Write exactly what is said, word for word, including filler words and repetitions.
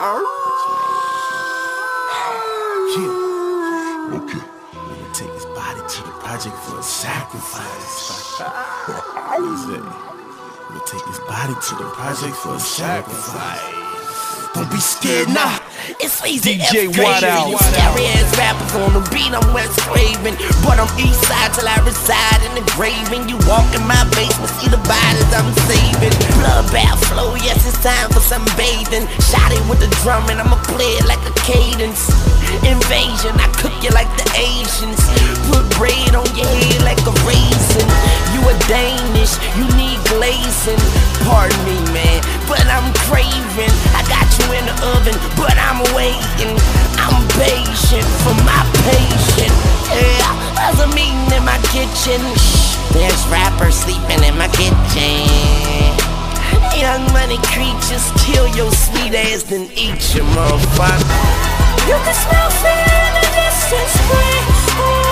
Yeah. Okay. We're gonna take this body to the project for a sacrifice. What is it? We'll take this body to the project for a sacrifice. Don't be scared, nah. It's easy, D J Wild Out. You scary ass rappers on the beat, I'm West Craven. But I'm east side till I reside in the Graven. You walk in my basement, see the bodies I'm saving. Bloodbath flow, yes, it's time for some bathing. Shot it with the drum and I'ma play it like a cadence. Invasion, I cook you like the Asians. Put bread on your head like a raisin. You a Danish, you need glazing. Pardon me, man, but I'm craving. I got you in the oven, but I'm waiting. I'm patient for my patient. Yeah, there's a meeting in my kitchen. Shh, there's rappers sleeping in my kitchen. Young money creatures, kill your sweet ass, then eat your motherfucker. You can smell fear in the distance, boy.